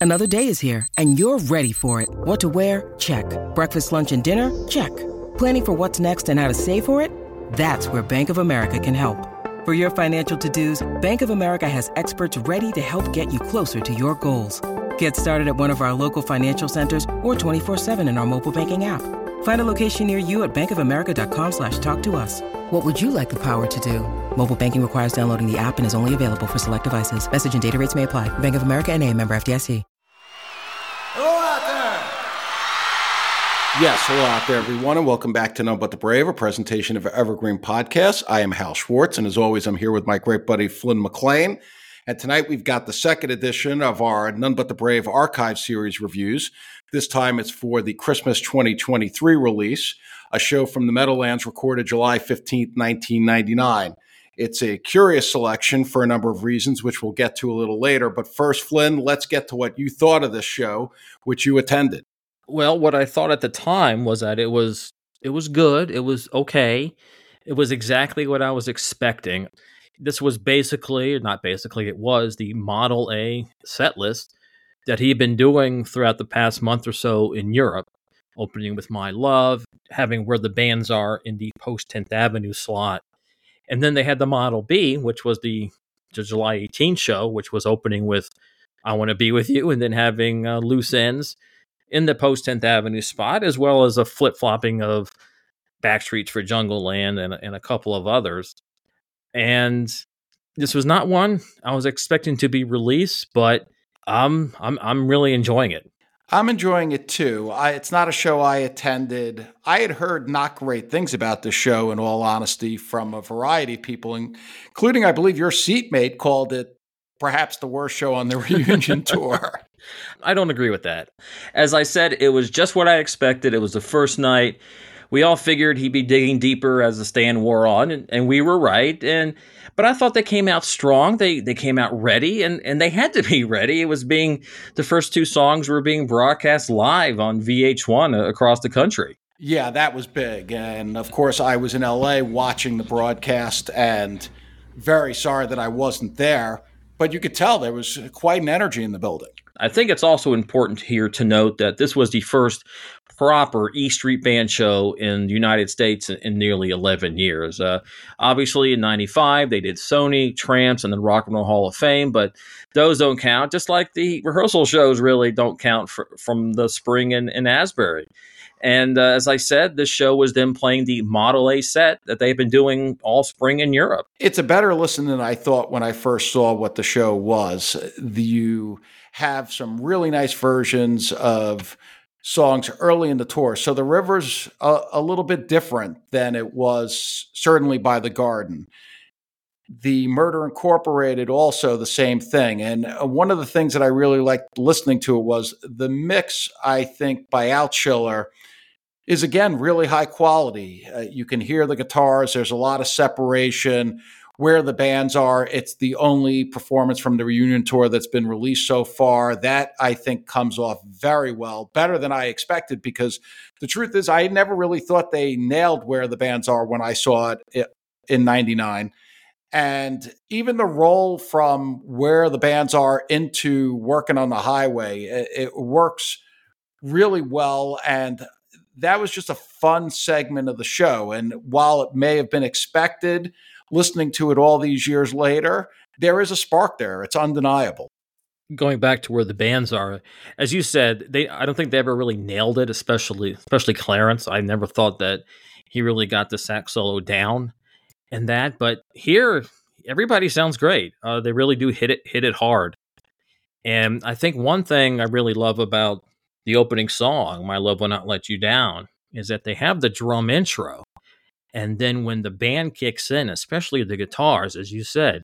Another day is here, and you're ready for it. What to wear? Check. Breakfast, lunch, and dinner? Check. Planning for what's next and how to save for it? That's where Bank of America can help. For your financial to-dos, Bank of America has experts ready to help get you closer to your goals. Get started at one of our local financial centers or 24/7 in our mobile banking app. Find a location near you at bankofamerica.com/talktous. What would you like the power to do? Mobile banking requires downloading the app and is only available for select devices. Message and data rates may apply. Bank of America N.A., member FDIC. Hello out there! Yes, hello out there, everyone, and welcome back to None But the Brave, a presentation of Evergreen Podcast. I am Hal Schwartz, and as always, I'm here with my great buddy Flynn McLean. And tonight we've got the second edition of our None But the Brave archive series reviews. This time it's for the Christmas 2023 release, a show from the Meadowlands recorded July 15th, 1999. It's a curious selection for a number of reasons, which we'll get to a little later. But first, Flynn, let's get to what you thought of this show, which you attended. Well, what I thought at the time was that it was good. It was okay. It was exactly what I was expecting. This was it was the Model A set list that he had been doing throughout the past month or so in Europe, opening with My Love, having Where the Bands Are in the post 10th Avenue slot. And then they had the Model B, which was the July 18th show, which was opening with I Want to Be With You, and then having Loose Ends in the post 10th Avenue spot, as well as a flip-flopping of Backstreets for Jungle Land and a couple of others. And this was not one I was expecting to be released, but I'm really enjoying it. I'm enjoying it too. It's not a show I attended. I had heard not great things about this show, in all honesty, from a variety of people, including, I believe, your seatmate called it perhaps the worst show on the reunion tour. I don't agree with that. As I said, it was just what I expected. It was the first night. We all figured he'd be digging deeper as the stand wore on, and we were right. But I thought they came out strong. They came out ready, and they had to be ready. The first two songs were being broadcast live on VH1 across the country. Yeah, that was big. And of course, I was in LA watching the broadcast, and very sorry that I wasn't there. But you could tell there was quite an energy in the building. I think it's also important here to note that this was the first proper E Street Band show in the United States in nearly 11 years. Obviously, in 95, they did Sony, Tramps, and the Rock and Roll Hall of Fame, but those don't count, just like the rehearsal shows really don't count from the spring in Asbury. And as I said, this show was them playing the Model A set that they've been doing all spring in Europe. It's a better listen than I thought when I first saw what the show was. You have some really nice versions of songs early in the tour. So the River's a little bit different than it was certainly by the Garden. The Murder Incorporated, also the same thing. And one of the things that I really liked listening to it was the mix, I think, by Altschuler is, again, really high quality. You can hear the guitars. There's a lot of separation. Where the Bands Are, it's the only performance from the reunion tour that's been released so far. That, I think, comes off very well, better than I expected, because the truth is I never really thought they nailed Where the Bands Are when I saw it in 99. And even the roll from Where the Bands Are into Working on the Highway, it works really well. And that was just a fun segment of the show. And while it may have been expected, listening to it all these years later, there is a spark there. It's undeniable. Going back to Where the Bands Are, as you said, I don't think they ever really nailed it, especially Clarence. I never thought that he really got the sax solo down in that. But here, everybody sounds great. They really do hit it hard. And I think one thing I really love about the opening song, My Love Will Not Let You Down, is that they have the drum intro. And then when the band kicks in, especially the guitars, as you said,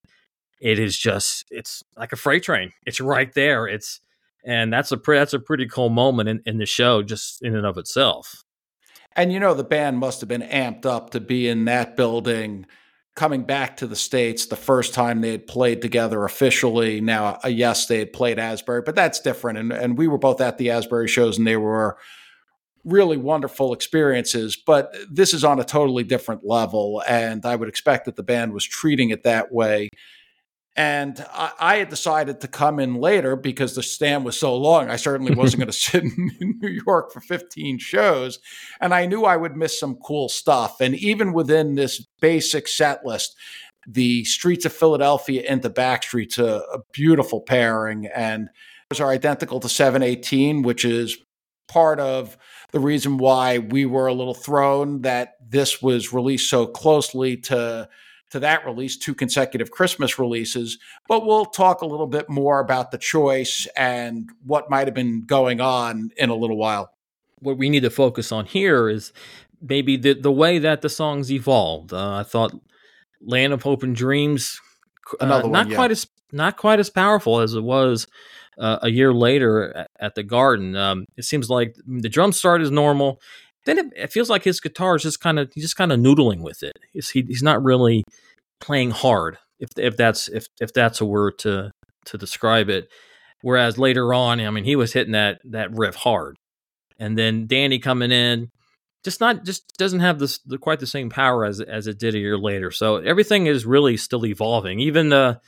it's like a freight train. It's right there. And that's a pretty cool moment in the show, just in and of itself. And the band must have been amped up to be in that building, coming back to the States the first time they had played together officially. Now, yes, they had played Asbury, but that's different. And we were both at the Asbury shows, and they were really wonderful experiences, but this is on a totally different level. And I would expect that the band was treating it that way. And I had decided to come in later because the stand was so long. I certainly wasn't going to sit in New York for 15 shows. And I knew I would miss some cool stuff. And even within this basic set list, the Streets of Philadelphia and the Backstreets, a beautiful pairing. And those are identical to 718, which is part of the reason why we were a little thrown that this was released so closely to that release, 2 consecutive Christmas releases. But we'll talk a little bit more about the choice and what might have been going on in a little while. What we need to focus on here is maybe the way that the songs evolved. I thought Land of Hope and Dreams, Another one, not quite as powerful as it was a year later at the Garden. It seems like the drum start is normal. Then it feels like his guitar is just kind of noodling with it. He's not really playing hard, if that's a word to describe it. Whereas later on, I mean, he was hitting that riff hard, and then Danny coming in just doesn't have quite the same power as it did a year later. So everything is really still evolving. Even the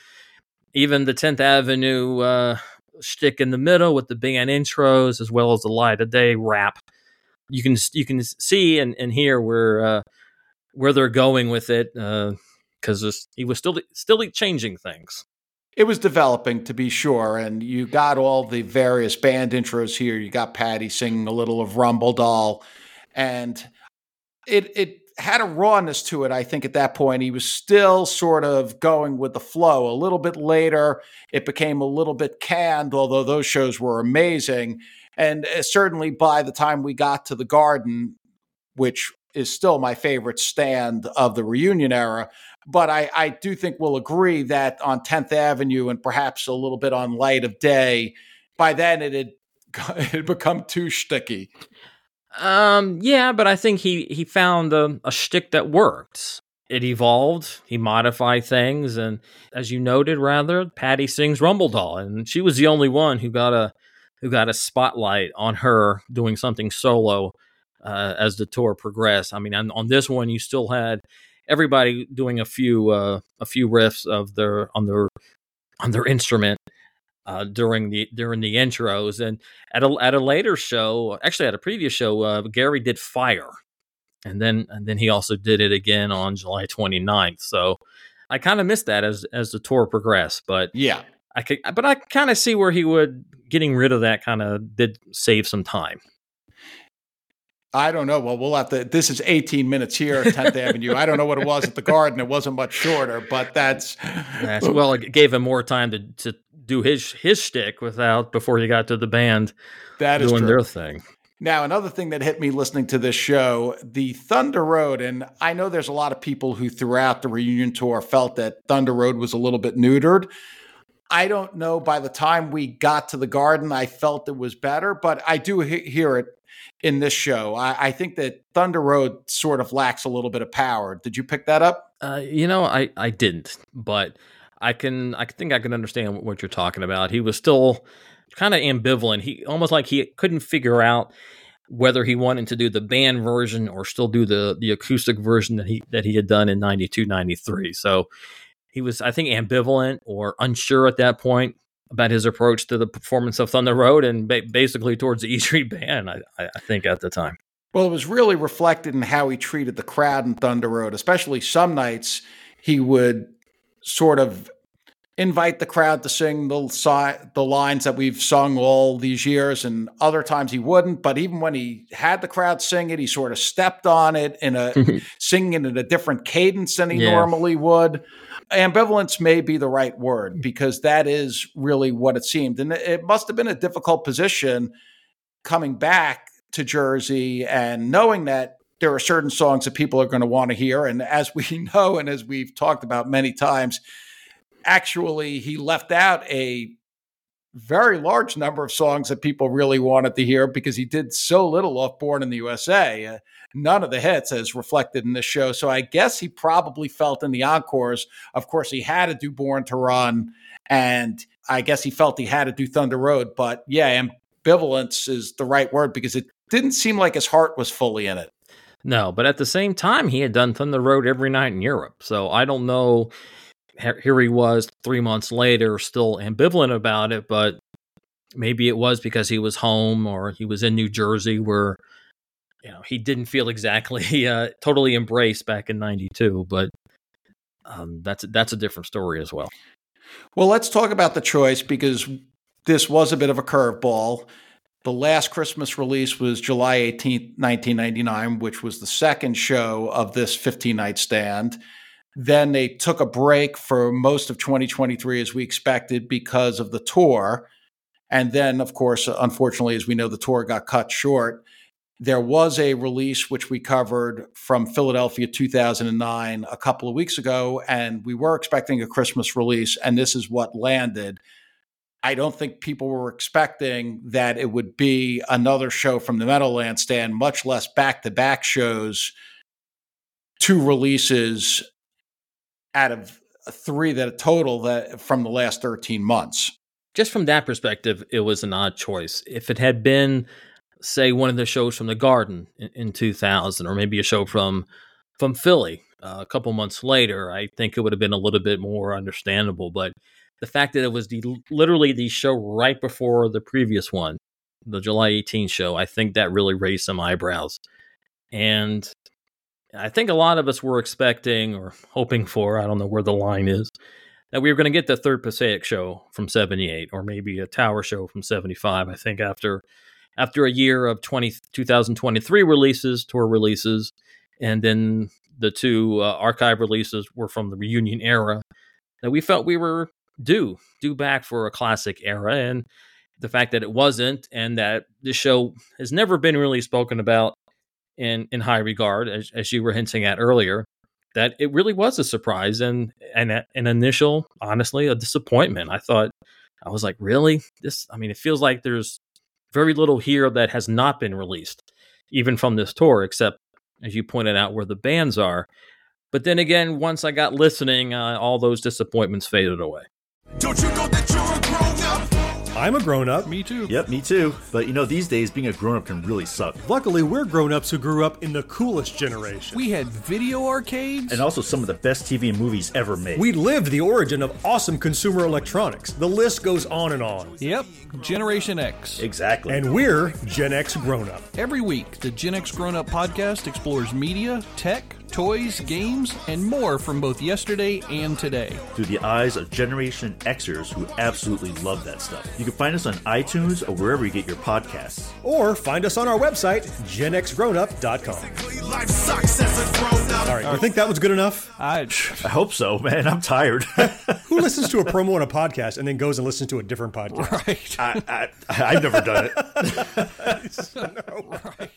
10th Avenue shtick in the middle with the band intros, as well as the Light of Day rap. You can see and hear where they're going with it, because he was still changing things. It was developing, to be sure, and you got all the various band intros here. You got Patty singing a little of Rumble Doll, and it had a rawness to it. I think at that point he was still sort of going with the flow. A little bit later, it became a little bit canned, although those shows were amazing. And certainly by the time we got to the Garden, which is still my favorite stand of the reunion era, but I do think we'll agree that on 10th Avenue and perhaps a little bit on Light of Day, by then it had become too sticky. Yeah, but I think he found a shtick that worked. It evolved. He modified things, and as you noted, Patty sings Rumble Doll, and she was the only one who got a spotlight on her doing something solo as the tour progressed. I mean, on this one, you still had everybody doing a few riffs on their instrument during the intros, and at a later show, actually at a previous show, Gary did Fire, and then he also did it again on July 29th. So I kind of missed that as the tour progressed, but yeah. I kind of see where he would getting rid of that kind of did save some time. I don't know. Well, we'll have to. This is 18 minutes here at 10th Avenue. I don't know what it was at the Garden. It wasn't much shorter, but that's well. It gave him more time to do his shtick before he got to the band doing their thing. Now, another thing that hit me listening to this show, the Thunder Road, and I know there's a lot of people who throughout the reunion tour felt that Thunder Road was a little bit neutered. I don't know. By the time we got to the Garden, I felt it was better, but I do hear it in this show. I think that Thunder Road sort of lacks a little bit of power. Did you pick that up? I didn't, but I think I can understand what you're talking about. He was still kind of ambivalent. He almost like he couldn't figure out whether he wanted to do the band version or still do the acoustic version that he had done in 92, 93. So he was, I think, ambivalent or unsure at that point about his approach to the performance of Thunder Road and basically towards the E Street Band, I think, at the time. Well, it was really reflected in how he treated the crowd in Thunder Road, especially some nights he would sort of invite the crowd to sing the lines that we've sung all these years, and other times he wouldn't. But even when he had the crowd sing it, he sort of stepped on it singing it in a different cadence than he normally would. Ambivalence may be the right word, because that is really what it seemed. And it must have been a difficult position coming back to Jersey and knowing that there are certain songs that people are going to want to hear. And as we know, and as we've talked about many times, actually he left out a very large number of songs that people really wanted to hear because he did so little off Born in the USA. None of the hits as reflected in this show. So I guess he probably felt in the encores, of course, he had to do Born to Run, and I guess he felt he had to do Thunder Road. But yeah, ambivalence is the right word because it didn't seem like his heart was fully in it. No, but at the same time, he had done Thunder Road every night in Europe. So I don't know here he was 3 months later, still ambivalent about it, but maybe it was because he was home or he was in New Jersey where, he didn't feel exactly totally embraced back in 92, but that's a different story as well. Well, let's talk about the choice because this was a bit of a curveball. The last Christmas release was July 18th, 1999, which was the second show of this 15-night stand. Then they took a break for most of 2023 as we expected because of the tour. And then, of course, unfortunately, as we know, the tour got cut short. There was a release which we covered from Philadelphia 2009 a couple of weeks ago, and we were expecting a Christmas release, and this is what landed. I don't think people were expecting that it would be another show from the Meadowlands stand, much less back-to-back shows, 2 releases out of 3 that from the last 13 months. Just from that perspective, it was an odd choice. If it had been, say, one of the shows from the Garden in 2000, or maybe a show from Philly a couple months later, I think it would have been a little bit more understandable. But the fact that it was literally the show right before the previous one, the July 18th show, I think that really raised some eyebrows. And I think a lot of us were expecting or hoping for, I don't know where the line is, that we were going to get the third Passaic show from 78, or maybe a Tower show from 75. I think after a year of 2023 releases, tour releases, and then the 2 archive releases were from the reunion era, that we felt we were due back for a classic era. And the fact that it wasn't, and that this show has never been really spoken about in high regard, as you were hinting at earlier, that it really was a surprise and an initial, honestly, a disappointment. I was like, really? It feels like there's very little here that has not been released, even from this tour, except, as you pointed out, where the bands are. But then again, once I got listening, all those disappointments faded away. Don't you know that you're a grown-up? I'm a grown-up. Me too. Yep, me too. But these days being a grown-up can really suck. Luckily, we're grown-ups who grew up in the coolest generation. We had video arcades. And also some of the best TV and movies ever made. We lived the origin of awesome consumer electronics. The list goes on and on. Yep, Generation X. Exactly. And we're Gen X grown-up. Every week, the Gen X Grown Up podcast explores media, tech, toys, games, and more from both yesterday and today. Through the eyes of Generation Xers who absolutely love that stuff. You can find us on iTunes or wherever you get your podcasts. Or find us on our website, genxgrownup.com. Life sucks as a grown-up. All right, you think that was good enough? I hope so, man. I'm tired. Who listens to a promo on a podcast and then goes and listens to a different podcast? Right. I've never done it. Right.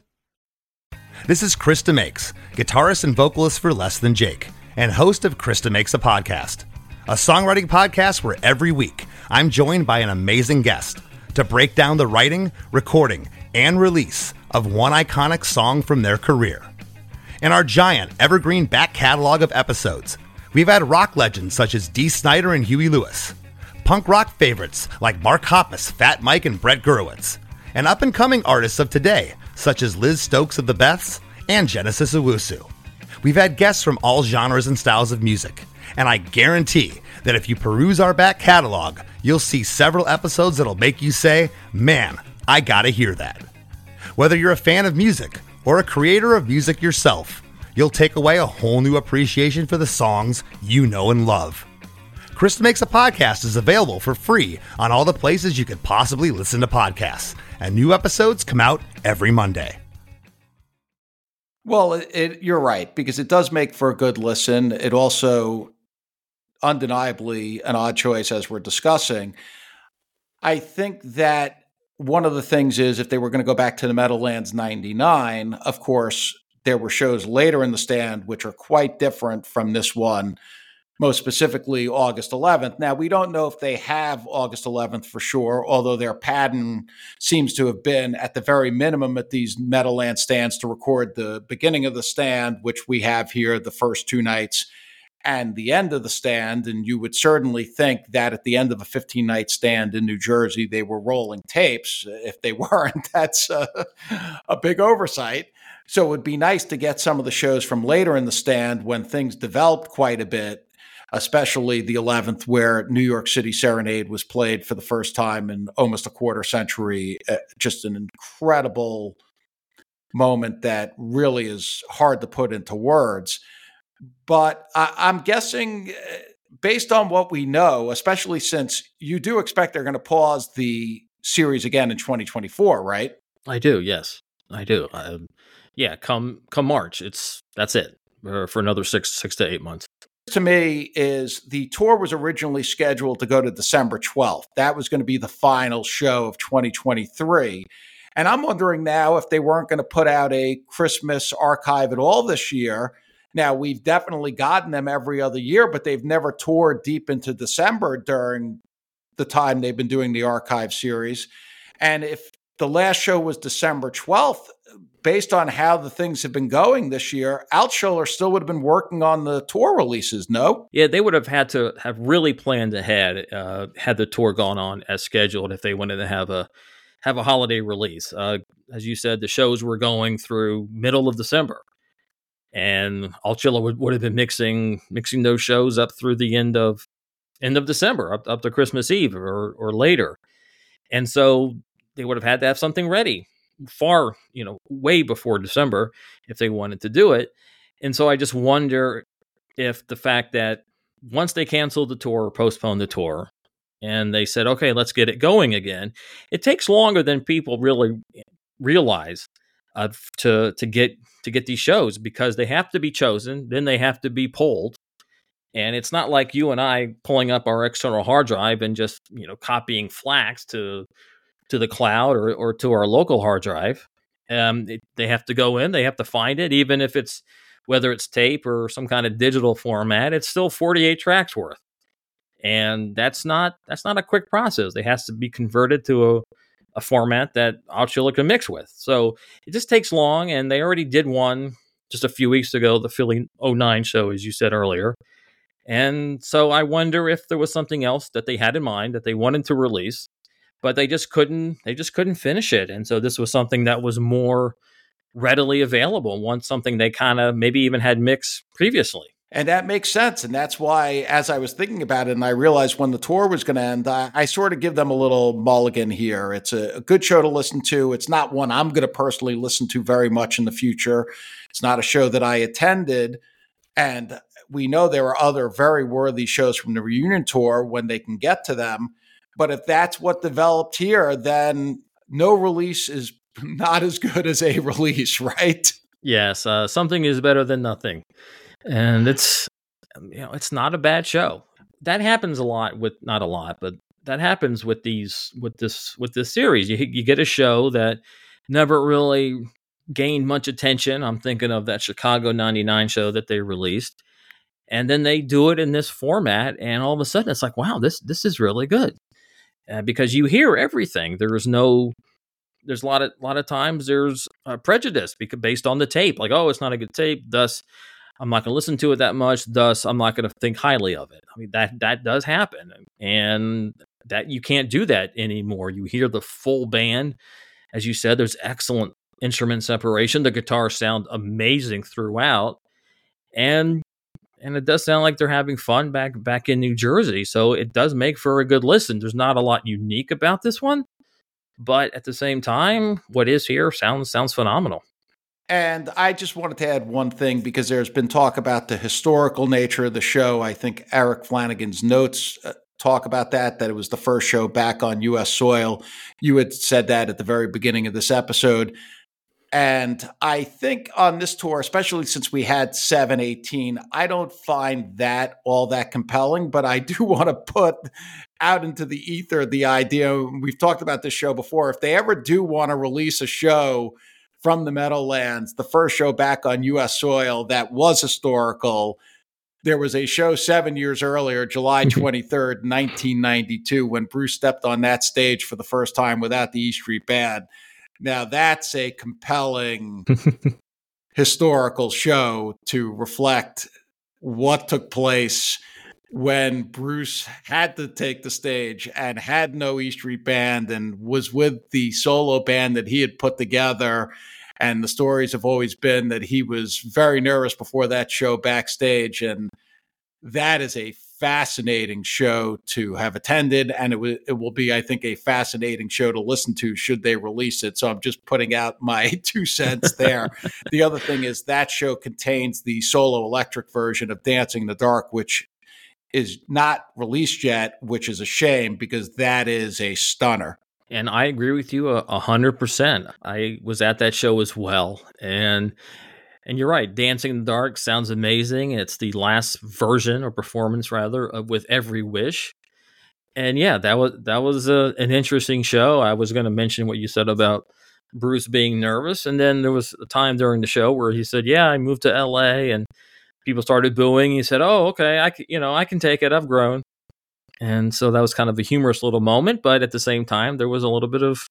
This is Krista Makes, guitarist and vocalist for Less Than Jake, and host of Krista Makes a Podcast, a songwriting podcast where every week I'm joined by an amazing guest to break down the writing, recording, and release of one iconic song from their career. In our giant evergreen back catalog of episodes, we've had rock legends such as Dee Snider and Huey Lewis, punk rock favorites like Mark Hoppus, Fat Mike, and Brett Gurewitz, and up-and-coming artists of today such as Liz Stokes of the Beths and Genesis Owusu. We've had guests from all genres and styles of music, and I guarantee that if you peruse our back catalog, you'll see several episodes that'll make you say, man, I gotta hear that. Whether you're a fan of music or a creator of music yourself, you'll take away a whole new appreciation for the songs you know and love. Krista Makes a Podcast is available for free on all the places you could possibly listen to podcasts, and new episodes come out every Monday. Well, you're right, because it does make for a good listen. It also, undeniably, an odd choice as we're discussing. I think that one of the things is if they were going to go back to the Meadowlands 99, of course, there were shows later in the stand which are quite different from this one, most specifically August 11th. Now, we don't know if they have August 11th for sure, although their pattern seems to have been at the very minimum at these Meadowlands stands to record the beginning of the stand, which we have here the first 2 nights, and the end of the stand. And you would certainly think that at the end of a 15-night stand in New Jersey, they were rolling tapes. If they weren't, that's a big oversight. So it would be nice to get some of the shows from later in the stand when things developed quite a bit. especially the 11th, where New York City Serenade was played for the first time in almost a quarter century. Just an incredible moment that really is hard to put into words. But I'm guessing, based on what we know, especially since you do expect they're going to pause the series again in 2024, right? I do, yes, I do. Come March, that's it for another six to 8 months. To me, is the tour was originally scheduled to go to December 12th. That was going to be the final show of 2023. And I'm wondering now if they weren't going to put out a Christmas archive at all this year. Now, we've definitely gotten them every other year, but they've never toured deep into December during the time they've been doing the archive series. And if the last show was December 12th, based on how the things have been going this year, Altshuler still would have been working on the tour releases, no? Yeah, they would have had to have really planned ahead had the tour gone on as scheduled if they wanted to have a holiday release. As you said, the shows were going through middle of December. And Altshuler would have been mixing those shows up through the end of December, up to Christmas Eve or later. And so they would have had to have something ready way before December if they wanted to do it. And so I just wonder if the fact that once they canceled the tour or postponed the tour and they said, okay, let's get it going again, it takes longer than people really realize to get these shows, because they have to be chosen, then they have to be polled. And it's not like you and I pulling up our external hard drive and just, copying FLACs to the cloud or to our local hard drive. They have to go in, they have to find it, even if it's, whether it's tape or some kind of digital format, it's still 48 tracks worth. And that's not a quick process. It has to be converted to a format that Altshuler can mix with. So it just takes long, and they already did one just a few weeks ago, the Philly 09 show, as you said earlier. And so I wonder if there was something else that they had in mind that they wanted to release, but they just couldn't finish it. And so this was something that was more readily available, once something they kind of maybe even had mixed previously. And that makes sense. And that's why, as I was thinking about it and I realized when the tour was going to end, I sort of give them a little mulligan here. It's a good show to listen to. It's not one I'm going to personally listen to very much in the future. It's not a show that I attended. And we know there are other very worthy shows from the reunion tour when they can get to them. But if that's what developed here, then no release is not as good as a release, right? Yes, something is better than nothing. And it's not a bad show. That happens a lot with, not a lot, but that happens with this series. You get a show that never really gained much attention. I'm thinking of that Chicago 99 show that they released. And then they do it in this format, and all of a sudden it's like, wow, this is really good. Because you hear everything. There's a lot of times there's prejudice based on the tape. Like, oh, it's not a good tape, thus I'm not going to listen to it that much, thus I'm not going to think highly of it. I mean, that does happen, and that you can't do that anymore. You hear the full band. As you said, there's excellent instrument separation. The guitars sound amazing throughout, and it does sound like they're having fun back in New Jersey. So it does make for a good listen. There's not a lot unique about this one, but at the same time, what is here sounds phenomenal. And I just wanted to add one thing, because there's been talk about the historical nature of the show. I think Eric Flanagan's notes talk about that it was the first show back on U.S. soil. You had said that at the very beginning of this episode. And I think on this tour, especially since we had 718, I don't find that all that compelling, but I do want to put out into the ether the idea, we've talked about this show before, if they ever do want to release a show from the Meadowlands, the first show back on U.S. soil that was historical, there was a show 7 years earlier, July 23rd, 1992, when Bruce stepped on that stage for the first time without the E Street Band. Now, that's a compelling historical show to reflect what took place when Bruce had to take the stage and had no E Street Band and was with the solo band that he had put together. And the stories have always been that he was very nervous before that show backstage. And that is a fascinating show to have attended, and it will be, I think, a fascinating show to listen to should they release it. So I'm just putting out my 2 cents there. The other thing is that show contains the solo electric version of Dancing in the Dark, which is not released yet, which is a shame because that is a stunner. And I agree with you 100%. I was at that show as well. And you're right. Dancing in the Dark sounds amazing. It's the last version or performance rather of With Every Wish. And yeah, that was an interesting show. I was going to mention what you said about Bruce being nervous. And then there was a time during the show where he said, yeah, I moved to LA and people started booing. He said, oh, okay, I can take it. I've grown. And so that was kind of a humorous little moment, but at the same time, there was a little bit of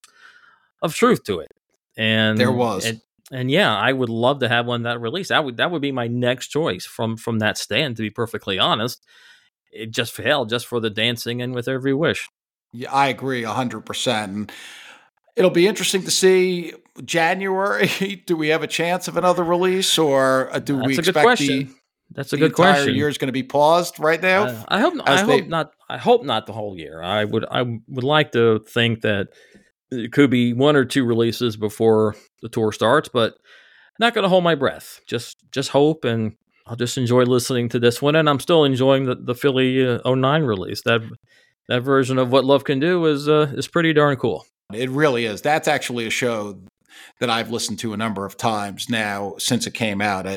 truth to it. And there was. And yeah, I would love to have one that released. That would be my next choice from that stand, to be perfectly honest. It just failed just for the dancing and With Every Wish. Yeah, I agree 100%. And it'll be interesting to see January. Do we have a chance of another release, or do we expect That's a good question. The entire year is going to be paused right now? I hope not. I hope not the whole year. I would like to think that it could be 1 or 2 releases before the tour starts, but not going to hold my breath. Just hope, and I'll just enjoy listening to this one. And I'm still enjoying the Philly 09 release. That version of What Love Can Do is pretty darn cool. It really is. That's actually a show that I've listened to a number of times now since it came out.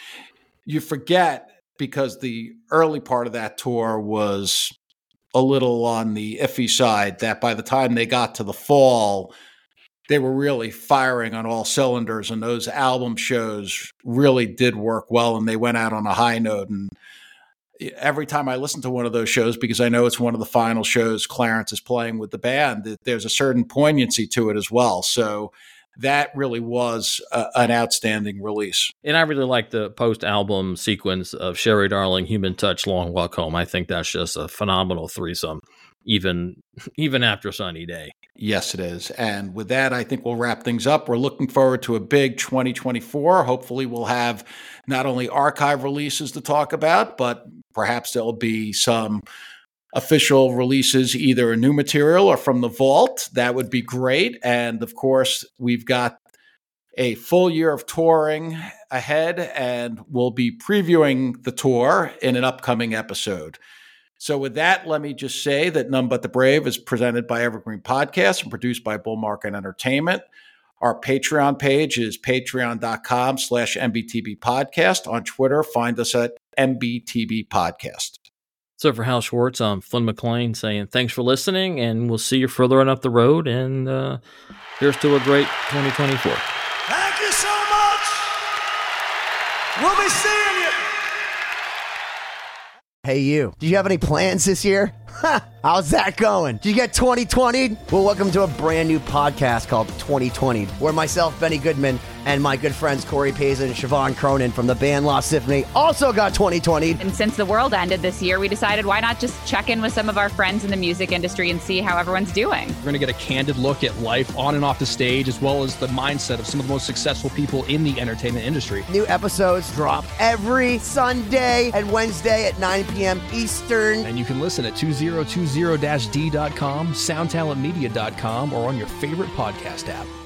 You forget, because the early part of that tour was a little on the iffy side, that by the time they got to the fall, they were really firing on all cylinders, and those album shows really did work well, and they went out on a high note. And every time I listen to one of those shows, because I know it's one of the final shows Clarence is playing with the band, there's a certain poignancy to it as well. So that really was an outstanding release. And I really like the post-album sequence of Sherry Darling, Human Touch, Long Walk Home. I think that's just a phenomenal threesome, even after Sunny Day. Yes, it is. And with that, I think we'll wrap things up. We're looking forward to a big 2024. Hopefully we'll have not only archive releases to talk about, but perhaps there'll be some official releases, either new material or from the vault. That would be great. And of course, we've got a full year of touring ahead, and we'll be previewing the tour in an upcoming episode. So with that, let me just say that None But the Brave is presented by Evergreen Podcasts and produced by Bull Market Entertainment. Our Patreon page is patreon.com/MBTB Podcast. On Twitter, find us at MBTB Podcast. So for Hal Schwartz, I'm Flynn McLean saying thanks for listening, and we'll see you further on up the road. And here's to a great 2024. Thank you so much. We'll be seeing you. Hey, you. Do you have any plans this year? How's that going? Did you get 2020'd? Well, welcome to a brand new podcast called 2020'd, where myself, Benny Goodman, and my good friends Corey Payson and Siobhan Cronin from the band Lost Symphony also got 2020'd. And since the world ended this year, we decided why not just check in with some of our friends in the music industry and see how everyone's doing. We're going to get a candid look at life on and off the stage, as well as the mindset of some of the most successful people in the entertainment industry. New episodes drop every Sunday and Wednesday at 9 p.m. Eastern. And you can listen at 2020-d.com, soundtalentmedia.com, or on your favorite podcast app.